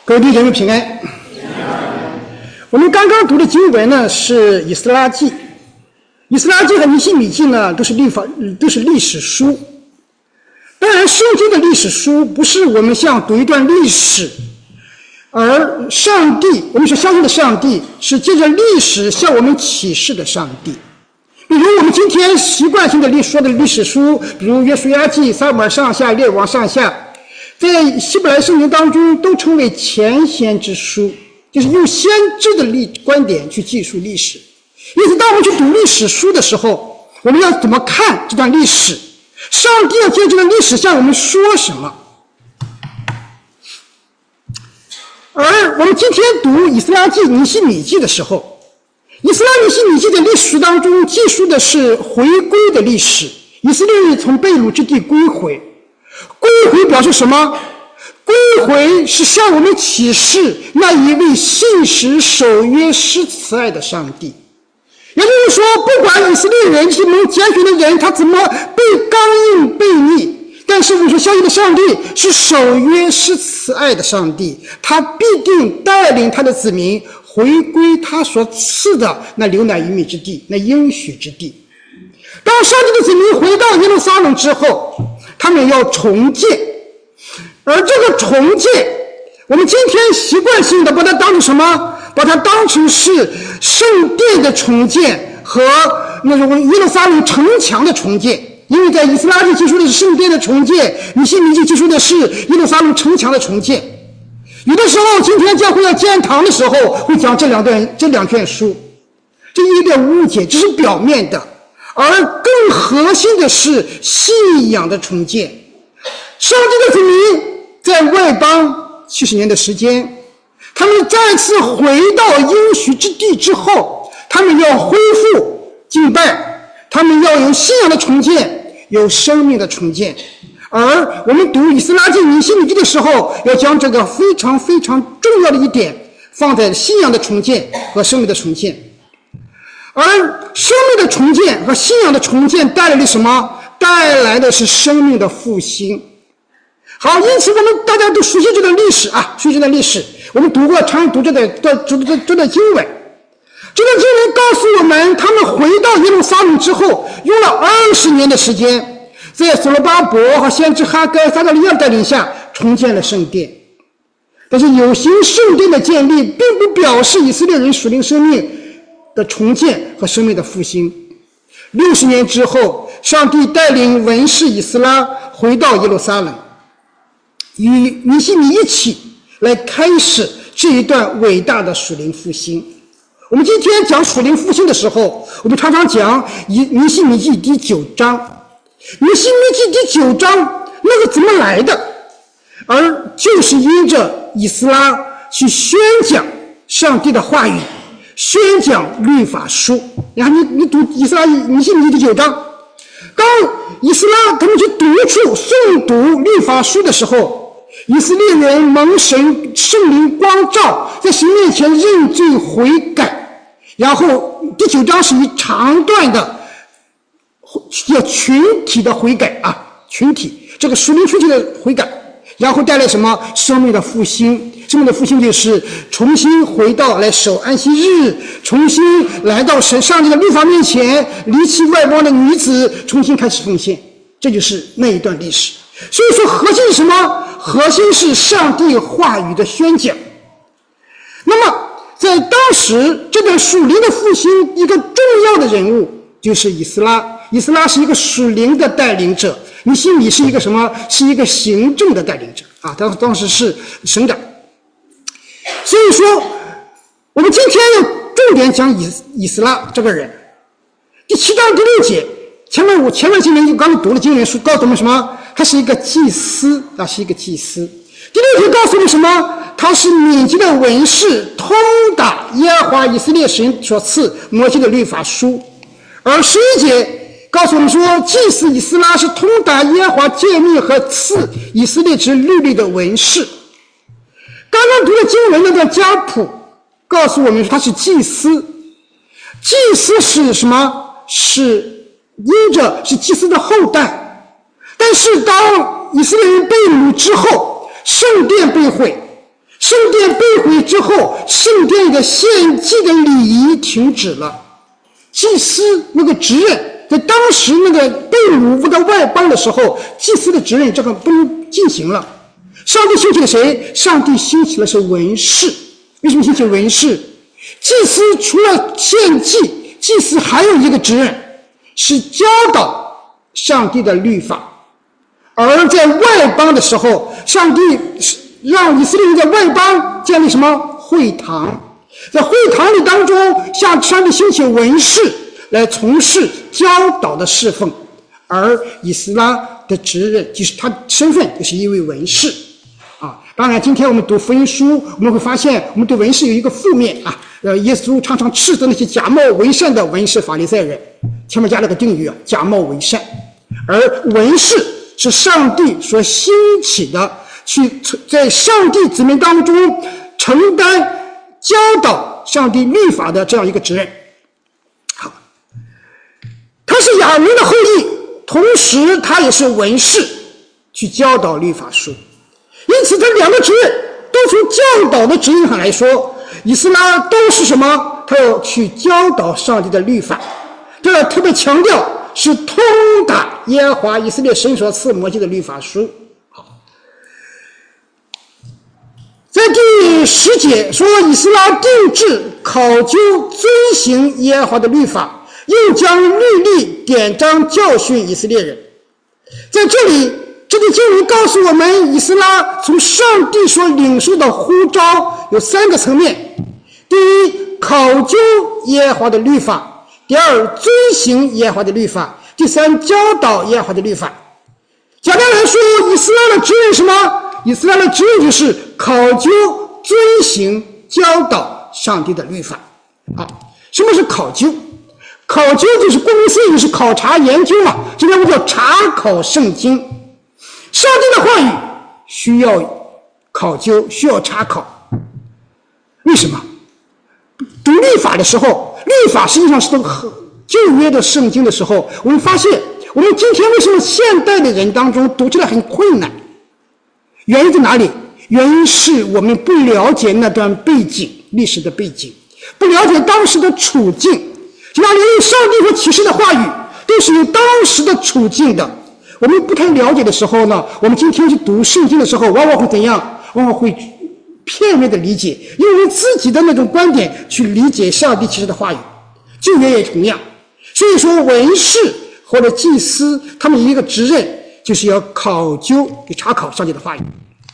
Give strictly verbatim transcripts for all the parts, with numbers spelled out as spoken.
各位弟兄们平安。我们刚刚读的经文呢是以斯拉记，以斯拉记和尼希米记呢都是历法都是历史书。当然圣经的历史书不是我们像读一段历史，而上帝我们所相信的上帝是借着历史向我们启示的上帝。比如我们今天习惯性的历说的历史书，比如约书亚记、撒母耳上下、列王上下，在希伯来圣经当中都称为前先知书，就是用先知的历观点去记述历史。因此当我们去读历史书的时候，我们要怎么看这段历史？上帝要借这段历史向我们说什么？而我们今天读以斯拉记、尼希米记的时候，以斯拉尼希米记的历史当中记述的是回归的历史，以色列人从被掳之地归回。归回表示什么？归回是向我们启示那一位信实守约施慈爱的上帝。也就是说，不管以色列人是蒙拣选的人，他怎么被刚硬悖逆，但是我们所相信的上帝是守约施慈爱的上帝，他必定带领他的子民回归他所赐的那流奶与蜜之地，那应许之地。当上帝的子民回到耶路撒冷之后，他们要重建，而这个重建我们今天习惯性的把它当成什么？把它当成是圣殿的重建和那种耶路撒冷城墙的重建。因为在以斯拉记记述的是圣殿的重建，尼希米记记述的是耶路撒冷城墙的重建。有的时候今天教会要建堂的时候会讲这两段这两卷书，这有点误解，只是表面的，而更核心的是信仰的重建。上帝的子民在外邦七十年的时间，他们再次回到应许之地之后，他们要恢复敬拜，他们要有信仰的重建，有生命的重建。而我们读以斯拉记、尼希米记的时候，要将这个非常非常重要的一点放在信仰的重建和生命的重建。而生命的重建和信仰的重建带来了什么？带来的是生命的复兴。好，因此我们大家都熟悉这段历史啊，熟悉这段历史，我们读过，常读这段这这这段经文。这段经文告诉我们，他们回到耶路撒冷之后，用了二十年的时间，在所罗巴伯和先知哈该、撒迦利亚带领下重建了圣殿。但是有形圣殿的建立，并不表示以色列人属灵生命的重建和生命的复兴。六十年之后，上帝带领文士以斯拉回到耶路撒冷，与尼希米一起来开始这一段伟大的属灵复兴。我们今天讲属灵复兴的时候，我们常常讲尼希米记第九章。尼希米记第九章那个怎么来的？而就是因着以斯拉去宣讲上帝的话语，宣讲律法书。然后你你读以斯拉尼希米记第九章，当以斯拉他们去读出诵读律法书的时候，以色列人蒙神圣灵光照，在神面前认罪悔改。然后第九章是一长段的叫群体的悔改啊，群体这个属灵群体的悔改，然后带来什么？生命的复兴。生命的复兴就是重新回到来守安息日，重新来到神上帝的律法面前，离弃外邦的女子，重新开始奉献。这就是那一段历史。所以说核心是什么？核心是上帝话语的宣讲。那么在当时这段属灵的复兴，一个重要的人物就是以斯拉。以斯拉是一个属灵的带领者，尼希米是一个什么？是一个行政的带领者啊，当当时是省长。所以说我们今天要重点讲以以斯拉这个人。第七章第六节，前面我前面经文刚刚读了经文书，告诉我们什么？他是一个祭司啊，是一个祭司。第六节告诉我们什么？他是敏捷的文士，通达耶和华以色列神所赐摩西的律法书。而十一节告诉我们说，祭司以斯拉是通达耶和华诫命和赐以色列之律例的文士。刚刚读的经文那段家谱告诉我们他是祭司。祭司是什么？是因着是祭司的后代。但是当以色列人被掳之后，圣殿被毁， 圣殿被毁之后，圣殿的献祭的礼仪停止了，祭司那个职任，在当时那个被掳到外邦的时候，祭司的职任这个不能进行了。上帝兴起了谁？上帝兴起了是文士。为什么兴起文士？祭司除了献祭，祭司还有一个职任，是教导上帝的律法。而在外邦的时候，上帝让以色列人在外邦建立什么？会堂。在会堂里当中，向上帝兴起文士来从事教导的侍奉，而以斯拉的职任就是他身份就是一位文士啊。当然今天我们读福音书，我们会发现我们对文士有一个负面啊，呃，耶稣常常斥责那些假冒为善的文士法利赛人，前面加了个定语啊，假冒为善。而文士是上帝所兴起的，去在上帝子民当中承担教导上帝律法的这样一个职任。好，他是亚伦的后裔，同时他也是文士，去教导律法书。因此这两个职任都从教导的职任上来说，以斯拉都是什么？他要去教导上帝的律法。这要特别强调是通达耶和华以色列神所赐摩西的律法书。好，在第十节说，以斯拉定制考究遵行耶和华的律法，又将律例典章教训以色列人。在这里这里经文告诉我们，以斯拉从上帝所领受的呼召有三个层面：第一，考究耶和华的律法；第二，遵行耶和华的律法；第三，教导耶和华的律法。简单来说，以斯拉的职任是什么？以斯拉的职任就是考究、遵行、教导上帝的律法。好，什么是考究？考究就是顾名思义是考察研究嘛，这叫我们叫查考圣经。上帝的话语需要考究，需要查考。为什么？读律法的时候，律法实际上是读旧约的圣经的时候，我们发现我们今天为什么现代的人当中读起来很困难？原因在哪里？原因是我们不了解那段背景，历史的背景，不了解当时的处境。就那连上帝所启示的话语都是有当时的处境的。我们不太了解的时候呢，我们今天去读圣经的时候，往往会怎样？往往会片面的理解，用自己的那种观点去理解上帝启示的话语。旧约也同样。所以说，文士或者祭司，他们一个职任就是要考究、去查考上帝的话语。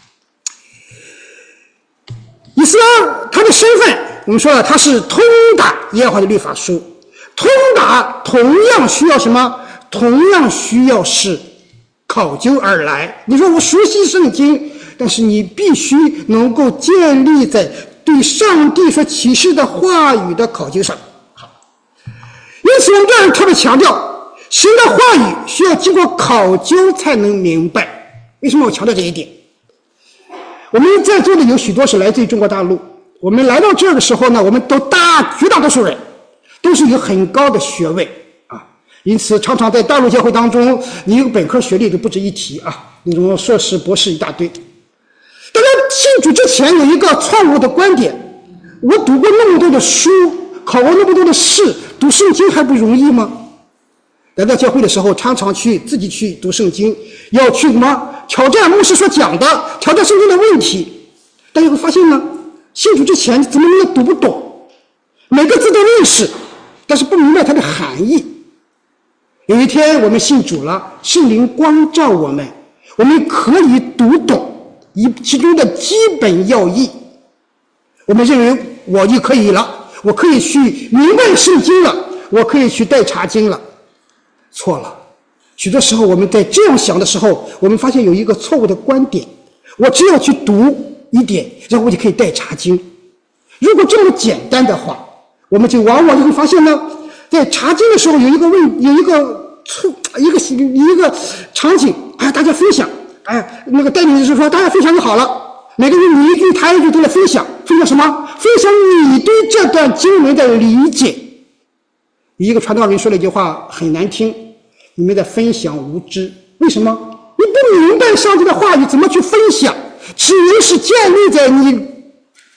以斯拉他的身份，我们说了，他是通达耶和华的律法书。通达同样需要什么？同样需要是考究而来。你说我熟悉圣经，但是你必须能够建立在对上帝所启示的话语的考究上。好，因此我们这儿特别强调，神的话语需要经过考究才能明白。为什么我强调这一点？我们在座的有许多是来自于中国大陆，我们来到这儿的时候呢，我们都大绝大多数人都是有很高的学位啊，因此常常在大陆教会当中，你有本科学历都不值一提啊，那种硕士博士一大堆。大家信主之前有一个错误的观点，我读过那么多的书，考过那么多的试，读圣经还不容易吗？来到教会的时候，常常去自己去读圣经，要去什么挑战牧师所讲的，挑战圣经的问题。大家会发现呢，信主之前怎么你也读不懂，每个字都认识，但是不明白它的含义。有一天我们信主了，圣灵光照我们，我们可以读懂一其中的基本要义。我们认为我就可以了，我可以去明白圣经了，我可以去带查经了。错了，许多时候我们在这样想的时候，我们发现有一个错误的观点，我只要去读一点，然后我就可以带查经。如果这么简单的话，我们就往往就会发现呢，在查经的时候有一个问有一个错一个一个场景，哎，大家分享，哎，那个带领就是说大家分享就好了，每个人你一句他一句都来分享，分享什么？分享你对这段经文的理解。一个传道人说了一句话很难听，你们在分享无知。为什么？你不明白上帝的话语怎么去分享，只能是建立在你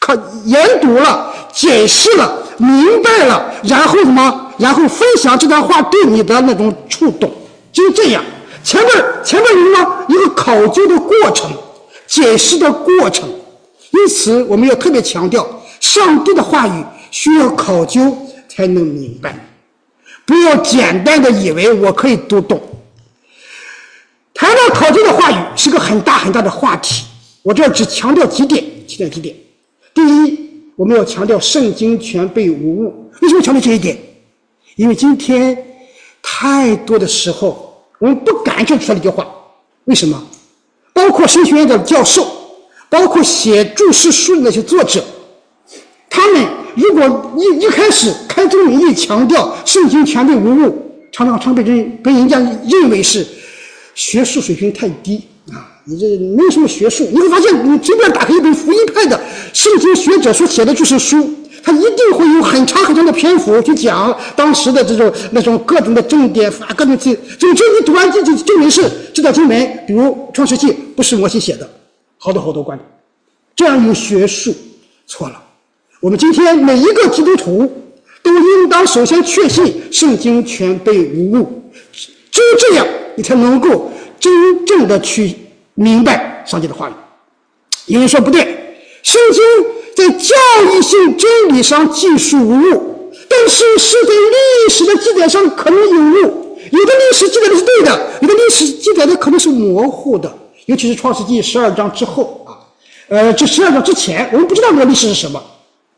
看研读了、解释了、明白了，然后什么？然后分享这段话对你的那种触动，就是这样。前面前面有什么？一个考究的过程，解释的过程。因此，我们要特别强调，上帝的话语需要考究才能明白，不要简单的以为我可以读懂。谈到考究的话语是个很大很大的话题，我这只强调几点，几点几点。第一，我们要强调圣经全备无误。为什么强调这一点？因为今天太多的时候我们不敢就说这句话。为什么？包括神学院的教授，包括写注释书的那些作者，他们如果一一开始开宗明义强调圣经全备无误，常常常被人被人家认为是学术水平太低啊，你这没有什么学术。你会发现，你随便打开一本福音派的圣经学者所写的注释书，他一定会有很长很长的篇幅去讲当时的这种那种各种的重点法，各种字。总之，你读完这就证明是这段经文，比如创世纪不是摩西写的，好多好多观点，这样有学术，错了。我们今天每一个基督徒都应当首先确信圣经全备无误，只有这样，你才能够真正的去明白上帝的话语。有人说不对，圣经在教义性真理上记述无误，但是是在历史的记载上可能有误。有的历史记载的是对的，有的历史记载的可能是模糊的，尤其是创世纪十二章之后啊，呃，这十二章之前，我们不知道这个历史是什么。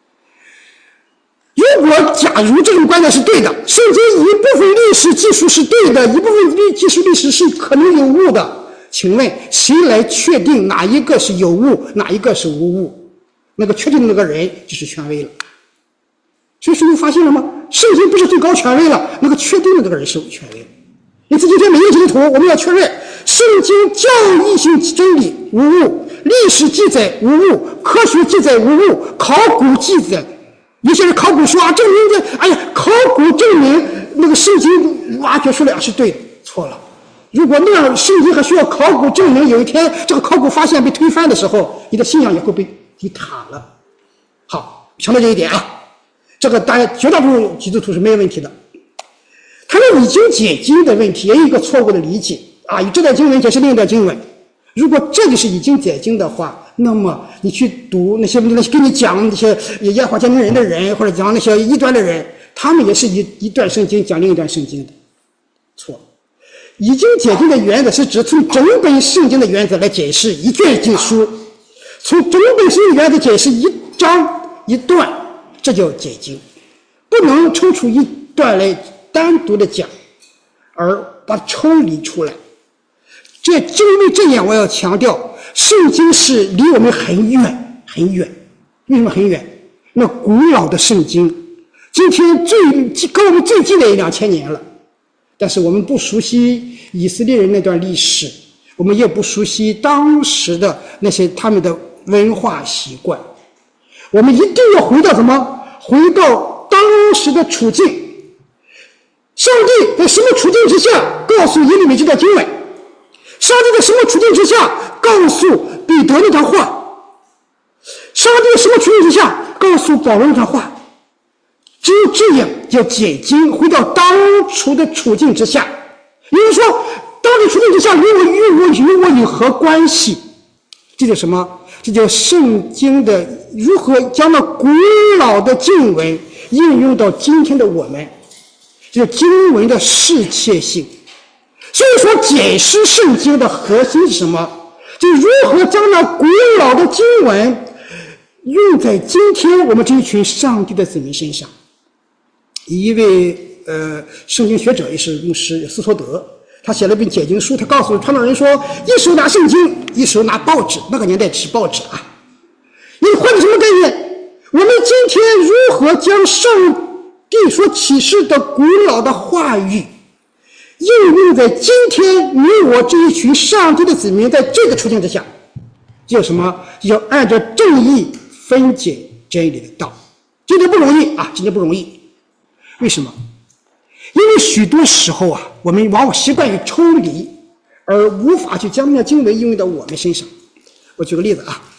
如果假如这种观点是对的，圣经一部分历史记述是对的，一部分记述历史是可能有误的，请问谁来确定哪一个是有误，哪一个是无误？那个确定的那个人就是权威了。所以说你发现了吗？圣经不是最高权威了，那个确定的那个人是权威了。因此今天每一个基督徒，我们要确认圣经教义性真理无误，历史记载无误，科学记载无误，考古记载，有些人考古说啊，证明这，哎呀，考古证明那个圣经挖掘出来是对的，错了。如果那样，圣经还需要考古证明，有一天这个考古发现被推翻的时候，你的信仰也会被抵塌了。好，强调这一点啊，这个大家绝大多数基督徒是没有问题的。他们已经解经的问题也有一个错误的理解啊，以这段经文解释另一段经文。如果这就是已经解经的话，那么你去读那些那些跟你讲那些耶和华见证人的人，或者讲那些异端的人，他们也是一一段圣经讲另一段圣经的，错。已经解经的原则是指从整本圣经的原则来解释一卷经书，从整本圣经的原则解释一章一段，这叫解经，不能抽出一段来单独的讲，而把它抽离出来。这正因为这样，我要强调，圣经是离我们很远很远。为什么很远？那古老的圣经，今天最跟我们最近的一两千年了，但是我们不熟悉以色列人那段历史，我们也不熟悉当时的那些他们的文化习惯。我们一定要回到什么？回到当时的处境。上帝在什么处境之下告诉耶利米这段经文？上帝在什么处境之下告诉彼得那段话？上帝在什么处境之下告诉保罗那段话？只有这样叫解经，回到当初的处境之下。也就是说，当时处境之下与我与我与我有何关系？这叫什么？这叫圣经的如何将那古老的经文应用到今天的我们，这叫经文的适切性。所以说，解释圣经的核心是什么？就如何将那古老的经文用在今天我们这一群上帝的子民身上。一位呃圣经学者也是牧师斯托德，他写了一本解经书，他告诉传道人说，一手拿圣经，一手拿报纸。那个年代是报纸啊。你换成什么概念？我们今天如何将上帝所启示的古老的话语应用在今天你我这一群上帝的子民在这个处境之下，叫什么？叫按照正义分解真理的道。今天不容易啊，今天不容易。为什么？因为许多时候啊，我们往往习惯于抽离，而无法去将那经文应用到我们身上。我举个例子啊，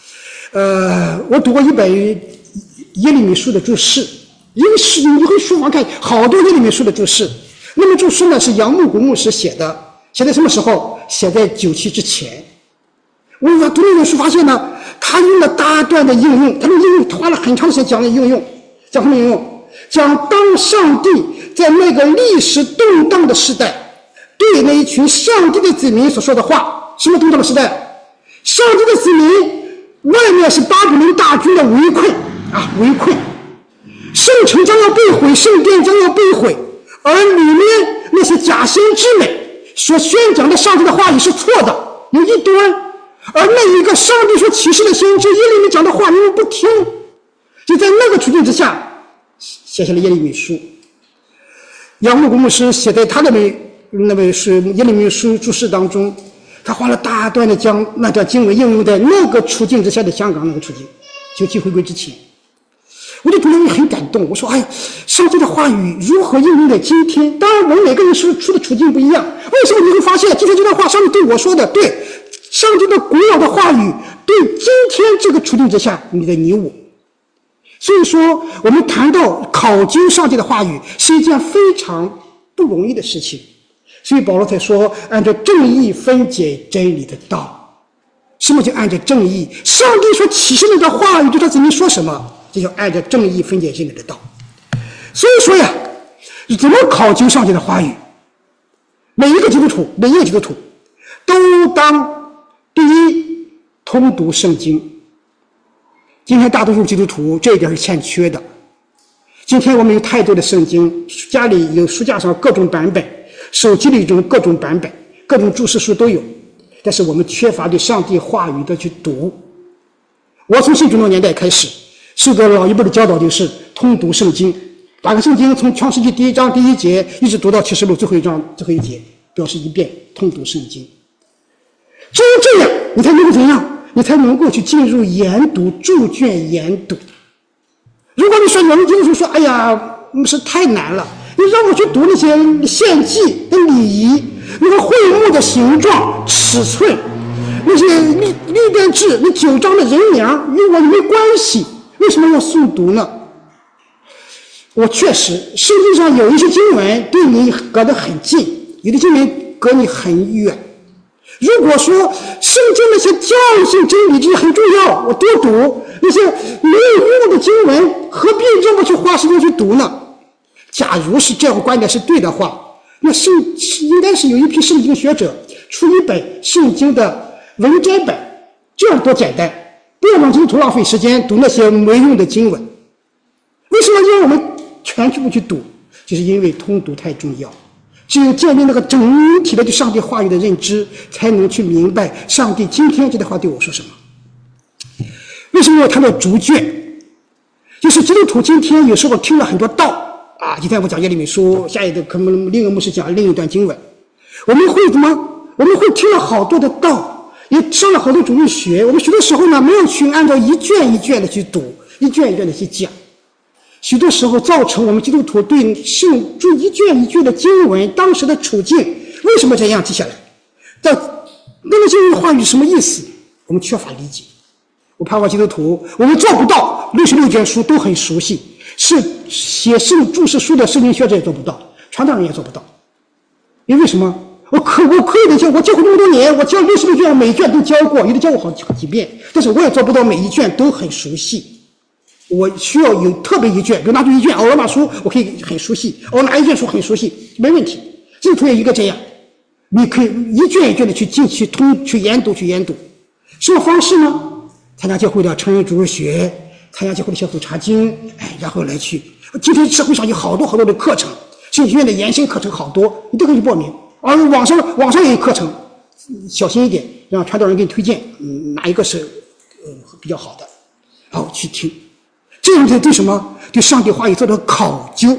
呃，我读过一本耶利米书的注释，因为是你会书房看好多耶利米书的注释。那么注释呢是杨牧谷牧师写的，写在什么时候？写在九七之前。我读那本书发现呢，他用了大段的应用，他的应用花了很长时间讲的应用，讲什么应用？讲当上帝在那个历史动荡的时代，对那一群上帝的子民所说的话。什么动荡的时代？上帝的子民外面是巴比伦大军的围困啊，围困，圣城将要被毁，圣殿将要被毁，而里面那些假先知们所宣讲的上帝的话语是错的，有一端，而那一个上帝所启示的先知耶利米讲的话你们不听，就在那个处境之下写下了耶利米书。杨牧谷牧师写在他的那本书耶利米书注释当中，他花了大段的将那段经文应用在那个处境之下的香港那个处境，九七回归之前。我就读了很感动，我说哎呀，上帝的话语如何应用在今天？当然我们每个人是处的处境不一样，为什么你会发现今天这段话上帝对我说的对，上帝的古老的话语对今天这个处境之下你的你我。所以说我们谈到考究上帝的话语是一件非常不容易的事情，所以保罗才说按照正义分解真理的道。什么叫按照正义？上帝所启示的话语对他子民说什么，这叫按照正义分解真理的道。所以说呀，怎么考究上帝的话语？每一个基督徒，每一个基督徒都当第一通读圣经。今天大多数基督徒这一点是欠缺的。今天我们有太多的圣经，家里有书架上各种版本，手机里有各种版本，各种注释书都有，但是我们缺乏对上帝话语的去读。我从信主的年代开始受到老一辈的教导，就是通读圣经，把个圣经从创世纪第一章第一节一直读到启示录最后一章最后一节，表示一遍通读圣经。只有这样你才能够怎样？你才能够去进入研读，注卷研读。如果你说我们基督徒说哎呀是太难了，你让我去读那些献祭的礼仪，那个会幕的形状尺寸，那些律律典制，那九章的人名与我没关系，为什么要诵读呢？我确实圣经上有一些经文对你隔得很近，有的经文隔你很远。如果说圣经那些教训真理这些很重要，我多读，那些没有用的经文何必让我去花时间去读呢？假如是这样观点是对的话，那圣应该是有一批圣经学者出一本圣经的文摘本，这样多简单，不要让基督徒浪费时间读那些没用的经文。为什么让我们全部去读？就是因为通读太重要，只有建立那个整体的对上帝话语的认知，才能去明白上帝今天这段话对我说什么。为什么要谈到逐卷？就是基督徒今天有时候听了很多道啊，今天我讲耶利米书，下一个可能另一个牧师讲另一段经文，我们会怎么？我们会听了好多的道，也上了好多主日学，我们许多时候呢没有去按照一卷一卷的去读，一卷一卷的去讲，许多时候造成我们基督徒对圣注一卷一卷的经文当时的处境为什么这样记下来，但那个经文话语什么意思，我们缺乏理解。我盼望基督徒我们做不到六十六卷书都很熟悉，是写圣注释书的圣经学者也做不到，传道人也做不到。因为什么？我可我可以的教，我教过这么多年，我教六十六卷，每卷都教过，有的教过好几好几遍，但是我也做不到每一卷都很熟悉。我需要有特别一卷，比如拿出一卷罗马书，我可以很熟悉；我拿一卷书很熟悉，没问题。基督徒也一个这样，你可以一卷一卷的去进去通去研读去研读。什么方式呢？参加教会的成人主日学，参加教会的小组查经，哎，然后来去。今天社会上有好多好多的课程，圣经院的延伸课程好多，你都可以报名。而网上网上也有课程，小心一点，让传道人给你推荐，嗯，哪一个是呃比较好的，然后去听。这样才对什么？对上帝话语做到考究。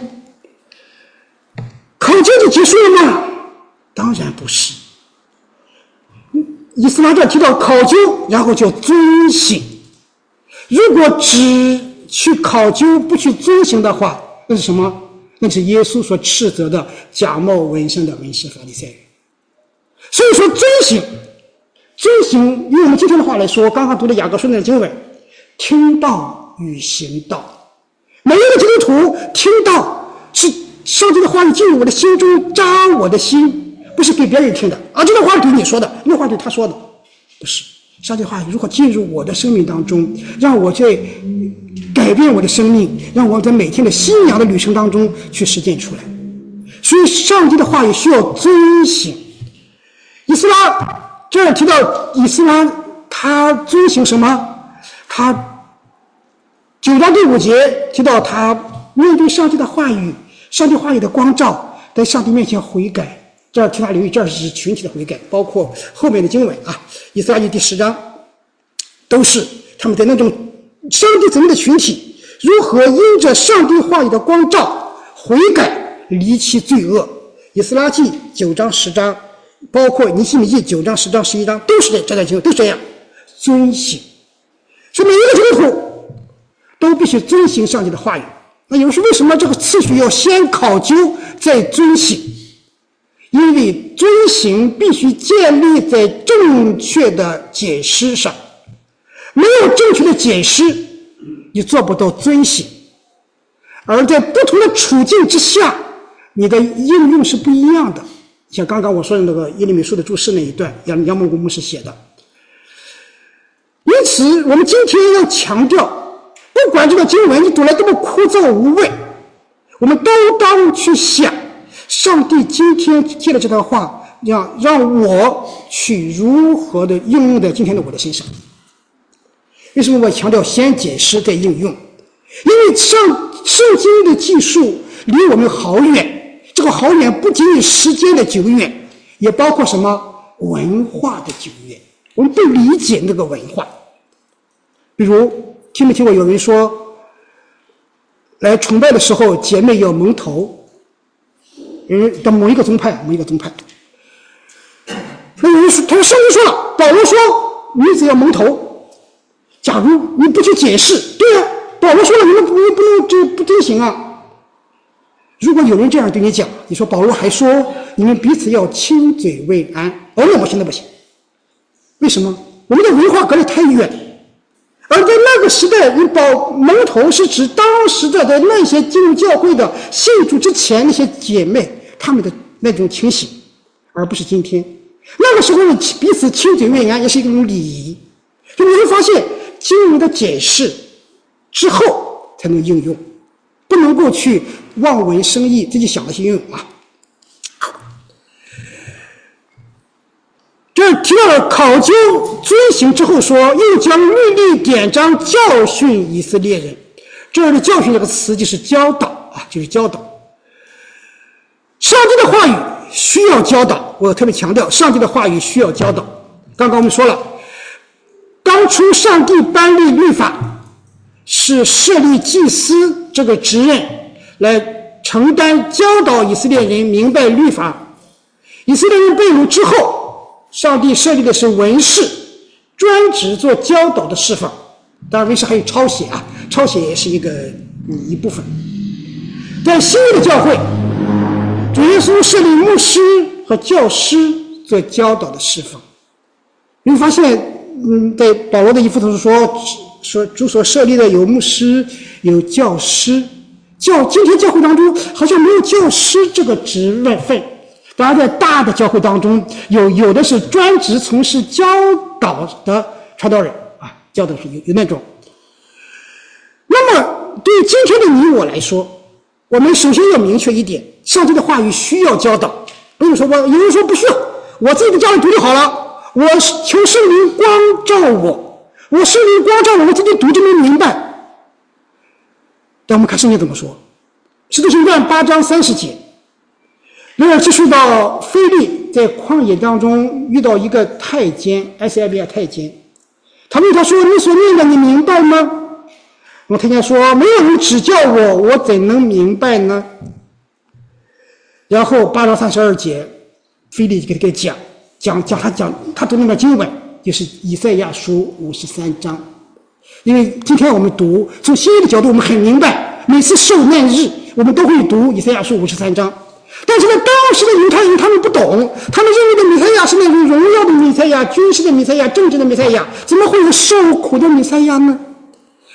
考究就结束了吗？当然不是。以斯拉这提到考究，然后叫遵行。如果只去考究不去遵行的话，那是什么？那是耶稣所斥责的假冒为善的文士法利赛人。所以说遵行，遵行用我们今天的话来说，刚刚读的雅各书那的经文， 听道与行道。每一个基督徒听到是上帝的话语进入我的心中，扎我的心，不是给别人听的啊，这段话是对你说的，那话对他说的，不是。上帝的话语如果进入我的生命当中，让我在改变我的生命，让我在每天的信仰的旅程当中去实践出来。所以上帝的话语需要遵行。以斯拉这儿提到以斯拉他遵行什么？他九章第五节提到他面对上帝的话语，上帝话语的光照，在上帝面前悔改。这儿提他留意，这儿是群体的悔改，包括后面的经文啊，以斯拉记第十章，都是他们在那种上帝子民的群体如何因着上帝话语的光照悔改，离弃罪恶。以斯拉记九章十章，包括尼希米记九章十章十一章，都是这这段经文都这样遵行。所以每一个基督徒都必须遵行上帝的话语。那有人说，为什么这个次序要先考究再遵行？因为遵行必须建立在正确的解释上，没有正确的解释，你做不到遵行。而在不同的处境之下，你的应用是不一样的。像刚刚我说的那个耶利米书的注释那一段，杨杨蒙古牧师写的。因此，我们今天要强调，不管这个经文你读来多么枯燥无味，我们都当去想。上帝今天借了这段话，让让我去如何的应用在今天的我的身上。为什么我强调先解释再应用？因为上圣经的技术离我们好远，这个好远不仅仅时间的久远，也包括什么文化的久远。我们不理解那个文化。比如听没听过有人说，来崇拜的时候姐妹要蒙头，人的某一个宗派，某一个宗派。那有人说，他说圣经说了，保罗说女子要蒙头。假如你不去解释，对啊，保罗说了，你们不你不能这不遵行啊。如果有人这样对你讲，你说保罗还说你们彼此要亲嘴问安，哦，那不行，那不行。为什么？我们的文化隔得太远。而在那个时代，你保蒙头是指当时的在那些进入教会的信主之前那些姐妹他们的那种情形，而不是今天。那个时候彼此亲嘴问安也是一种礼仪。所以你会发现经文的解释之后才能应用，不能够去望文生义，自己想的去应用啊。这提到了考究遵行之后说，又将律例典章教训以色列人。这儿的教训这个词就是教导啊，就是教导。上帝的话语需要教导，我特别强调，上帝的话语需要教导。刚刚我们说了，当初上帝颁立律法是设立祭司这个职任来承担教导以色列人明白律法。以色列人被掳之后，上帝设立的是文士，专职做教导的侍奉。当然文士还有抄写啊，抄写也是一个一部分。在新约的教会，主耶稣设立牧师和教师做教导的侍奉。你会发现，嗯，在保罗的一副书说，说主所设立的有牧师，有教师。教今天教会当中好像没有教师这个职位份。当然在大的教会当中，有有的是专职从事教导的传道人啊，教导是有有那种。那么对于今天的你我来说，我们首先要明确一点，上帝的话语需要教导。不用说我有人说不需要，我自己的家里读就好了，我求圣灵光照我，我圣灵光照我，我自己读就能明白。但我们看圣经怎么说，使徒行传八章三十节，然而接触到腓利在旷野当中遇到一个太监，埃塞俄比亚太监，他问他说，你所念的你明白吗？我太监说，没有人指教我，我怎能明白呢？然后八章三十二节，腓利就给他讲讲讲他讲他读那段经文，就是以赛亚书五十三章。因为今天我们读从新约的角度，我们很明白，每次受难日我们都会读以赛亚书五十三章。但是呢，当时的犹太人他们不懂，他们认为的弥赛亚是那种荣耀的弥赛亚、军事的弥赛亚、政治的弥赛亚，怎么会有受苦的弥赛亚呢？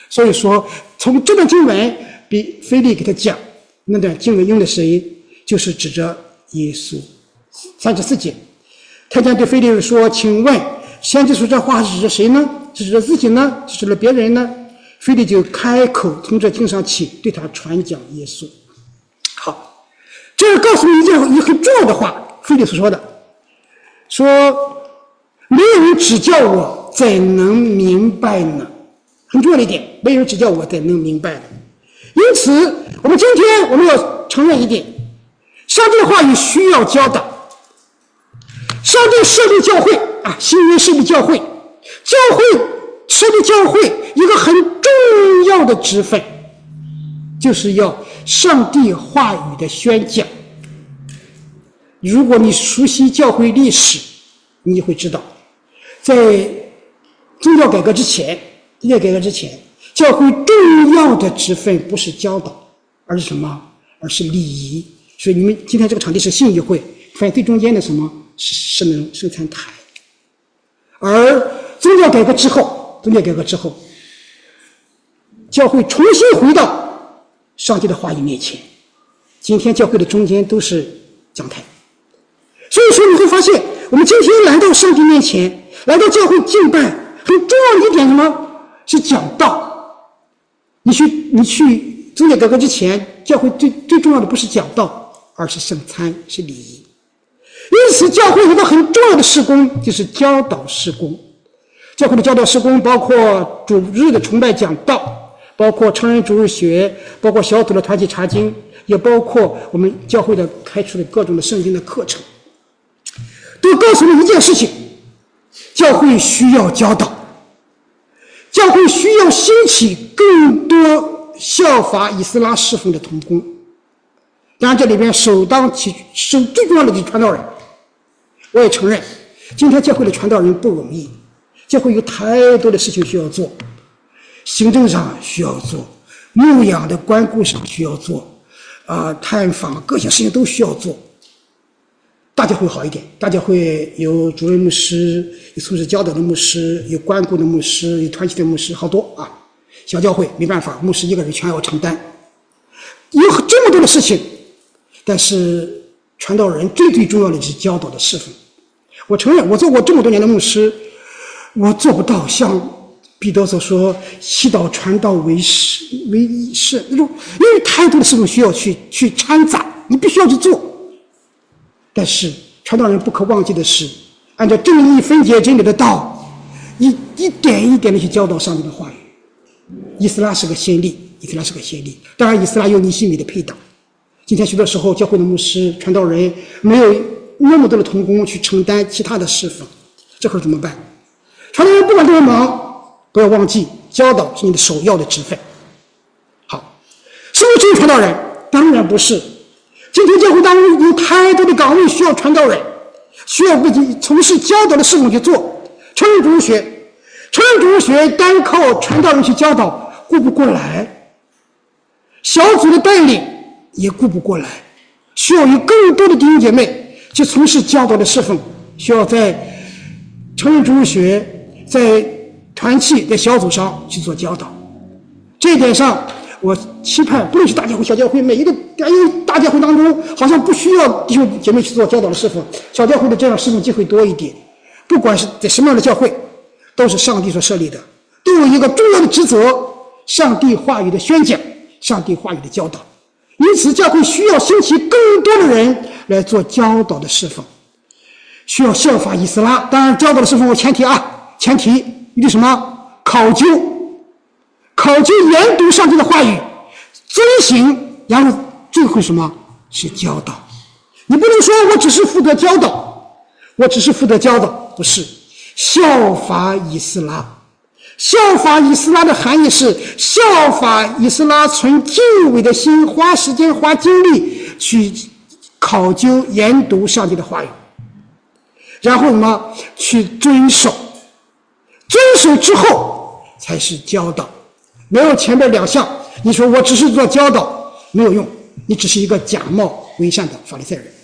所以说从这段经文比腓利给他讲，那段经文用的谁？就是指着耶稣。三十四节，太监对腓利说，请问先知说这话是指着谁呢？是指着自己呢？是指着别人呢？腓利就开口从这经上起对他传讲耶稣。好，这是告诉你一件一个很重要的话，腓利所说的，说没有人指教我，怎能明白呢？很重要的一点，没有人指教我，怎能明白呢？因此我们今天我们要承认一点，上帝的话语需要教导。上帝设立教会啊，新约设立教会，教会设立教会一个很重要的职分，就是要上帝话语的宣讲。如果你熟悉教会历史，你会知道，在宗教改革之前，宗教改革之前，教会重要的职分不是教导，而是什么？而是礼仪。所以你们今天这个场地是信义会，发现最中间的什么？是那种生产台。而宗教改革之后，宗教改革之后，教会重新回到上帝的话语面前。今天教会的中间都是讲台。所以说你会发现，我们今天来到上帝面前，来到教会敬拜，很重要的一点什么？是讲道。你去你去宗教改革之前，教会最最重要的不是讲道，而是圣餐，是礼仪。因此教会有一个很重要的事工，就是教导事工。教会的教导事工包括主日的崇拜讲道，包括成人主日学，包括小组的团体查经，也包括我们教会的开出的各种的圣经的课程，都告诉了一件事情：教会需要教导，教会需要兴起更多效法以斯拉侍奉的同工。当然这里边首当其首最重要的就是传道人。我也承认今天教会的传道人不容易，教会有太多的事情需要做，行政上需要做，牧养的关顾上需要做，啊、呃，探访各项事情都需要做。大教会好一点，大教会有主任牧师，有从事教导的牧师，有关顾的牧师，有团体的牧师，好多啊。小教会没办法，牧师一个人全要承担，有这么多的事情。但是传道人最最重要的是教导的侍奉。我承认我做过这么多年的牧师，我做不到像彼得所说祈祷传道为事为事那种，因为太多的事情需要去去掺杂，你必须要去做。但是传道人不可忘记的是，按照正义分解真理的道，一一点一点的去教导上帝的话语。以斯拉是个先例，以斯拉是个先例。当然以斯拉有尼希米的配搭。今天许多时候教会的牧师传道人没有那么多的同工去承担其他的侍奉，这会儿怎么办？传道人不管多忙，不要忘记教导是你的首要的职分。好，是不是只有传道人？当然不是。今天教会当中有太多的岗位需要传道人，需要为从事教导的事奉去做。成人主日学，成人主日学单靠传道人去教导顾不过来，小组的带领也顾不过来，需要有更多的弟兄姐妹去从事教导的侍奉，需要在成人主日学、在团契、在小组上去做教导。这一点上，我期盼不论是大教会、小教会，每一个因为大教会当中好像不需要弟兄姐妹去做教导的侍奉，小教会的这样侍奉机会多一点。不管是在什么样的教会，都是上帝所设立的，都有一个重要的职责：上帝话语的宣讲，上帝话语的教导。因此教会需要兴起更多的人来做教导的侍奉，需要效法以斯拉。当然教导的侍奉有前提啊，前提一定什么？考究考究研读上帝的话语，遵行，然后最后什么？是教导。你不能说我只是负责教导，我只是负责教导，不是。效法以斯拉，效法以斯拉的含义是效法以斯拉存敬畏的心，花时间花精力去考究研读上帝的话语，然后呢去遵守，遵守之后才是教导。没有前面两项，你说我只是做教导没有用，你只是一个假冒伪善的法利赛人。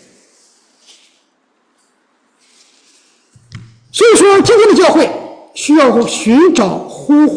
所以说今天的教会需要寻找呼唤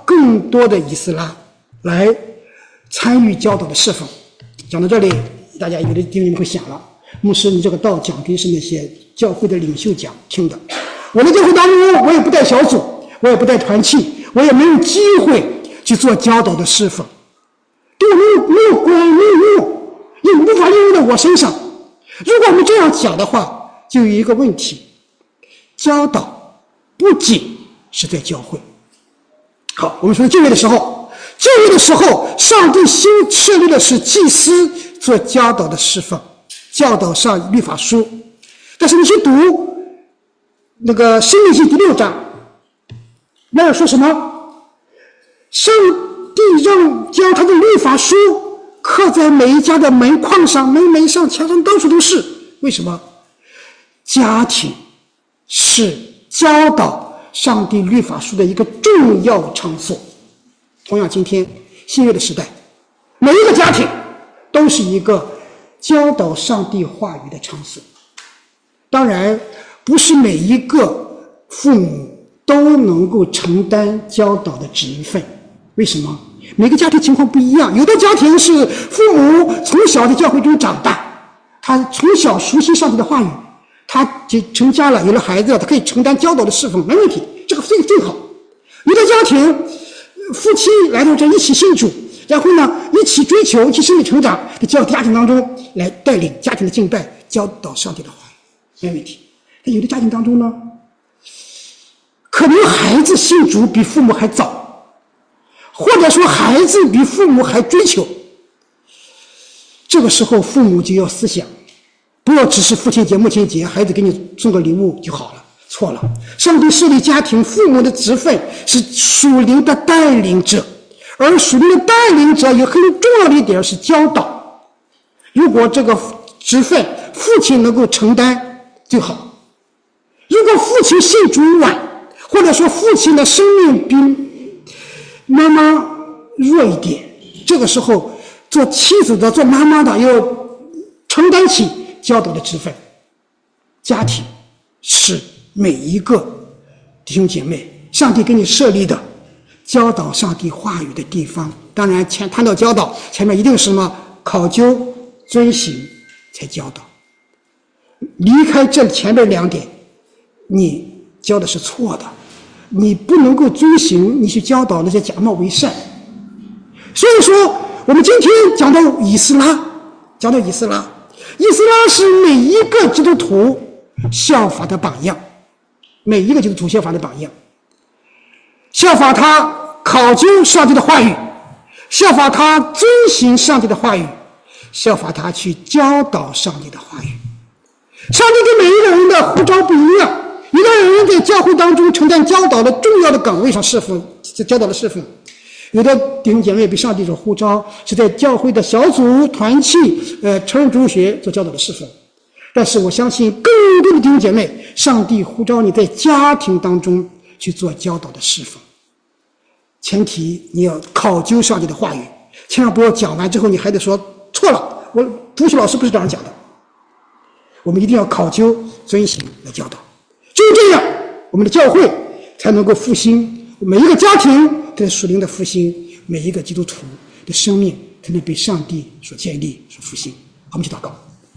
更多的以斯拉来参与教导的侍奉。讲到这里，大家有的弟兄会想了，牧师，你这个道讲的是那些教会的领袖讲听的，我在教会当中，我也不带小组，我也不带团契，我也没有机会去做教导的侍奉，对我没有没有关没有用，也无法应用在我身上。如果我们这样讲的话，就有一个问题，教导不仅是在教会。好，我们说就业的时候，就业的时候，上帝新设立的是祭司做教导的侍奉，教导上律法书。但是你去读那个申命记第六章，那儿说什么？上帝让将他的律法书刻在每一家的门框上、门楣上、墙上，到处都是。为什么？家庭是教导上帝律法书的一个重要场所。同样，今天新约的时代，每一个家庭都是一个教导上帝话语的场所。当然，不是每一个父母都能够承担教导的职分。为什么？每个家庭情况不一样，有的家庭是父母从小在教会中长大，他从小熟悉上帝的话语，他就成家了，有了孩子了，他可以承担教导的侍奉，没问题，这个最最好。有的家庭夫妻来到这一起信主，然后呢一起追求，一起生命成长，在教家庭当中来带领家庭的敬拜，教导上帝的话语，没问题。但有的家庭当中呢，可能孩子信主比父母还早，或者说孩子比父母还追求，这个时候父母就要思想，不要只是父亲节母亲节孩子给你送个礼物就好了，错了。上帝设立家庭，父母的职分是属灵的带领者，而属灵的带领者有很重要的一点是教导。如果这个职分父亲能够承担最好，如果父亲信主晚，或者说父亲的生命比妈妈弱一点，这个时候做妻子的做妈妈的要承担起教导的职分。家庭是每一个弟兄姐妹上帝给你设立的教导上帝话语的地方。当然前谈到教导，前面一定是什么？考究遵行才教导。离开这前面两点，你教的是错的，你不能够遵行，你去教导那些假冒为善。所以说我们今天讲到以斯拉，讲到以斯拉以斯拉是每一个基督徒效法的榜样，每一个基督徒效法的榜样，效法他考究上帝的话语，效法他遵行上帝的话语，效法他去教导上帝的话语。上帝对每一个人的呼召不一样，有的人在教会当中承担教导的重要的岗位上侍奉，教导的侍奉；有的弟兄姐妹被上帝所呼召，是在教会的小组、团契、呃成人主学做教导的侍奉。但是我相信，更多的弟兄姐妹，上帝呼召你在家庭当中去做教导的侍奉。前提你要考究上帝的话语，千万不要讲完之后你还得说错了，我主学老师不是这样讲的。我们一定要考究遵行来教导，只有这样，我们的教会才能够复兴，每一个家庭的属灵的复兴，每一个基督徒的生命才能被上帝所建立、所复兴。好，我们去祷告。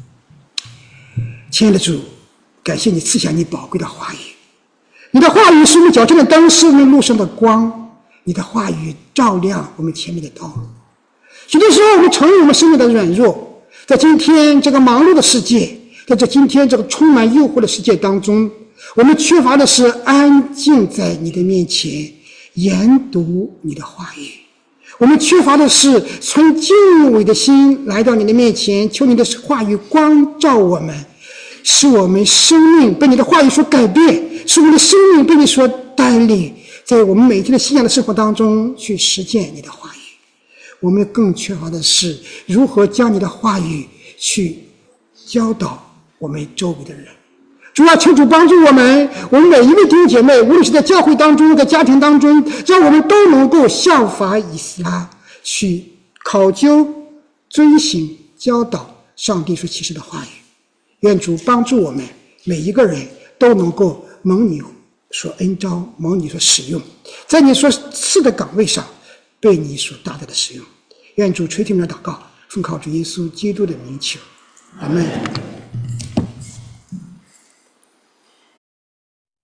亲爱的主，感谢你赐下你宝贵的话语，你的话语是我们脚前的灯，是我们路上的光，你的话语照亮我们前面的道路。许多时候我们承认我们生命的软弱，在今天这个忙碌的世界，在这今天这个充满诱惑的世界当中，我们缺乏的是安静在你的面前研读你的话语，我们缺乏的是存敬畏的心来到你的面前，求你的话语光照我们，使我们生命被你的话语所改变，使我们的生命被你所带领，在我们每天的信仰的生活当中去实践你的话语。我们更缺乏的是如何将你的话语去教导我们周围的人。主要求主帮助我们，我们每一位弟兄姐妹，无论是在教会当中，在家庭当中，让我们都能够效法以斯拉，去考究、遵行、教导上帝所启示的话语。愿主帮助我们每一个人都能够蒙你所恩召，蒙你所使用，在你所赐的岗位上被你所大大的使用。愿主垂听我们的祷告，奉靠主耶稣基督的名求，阿们。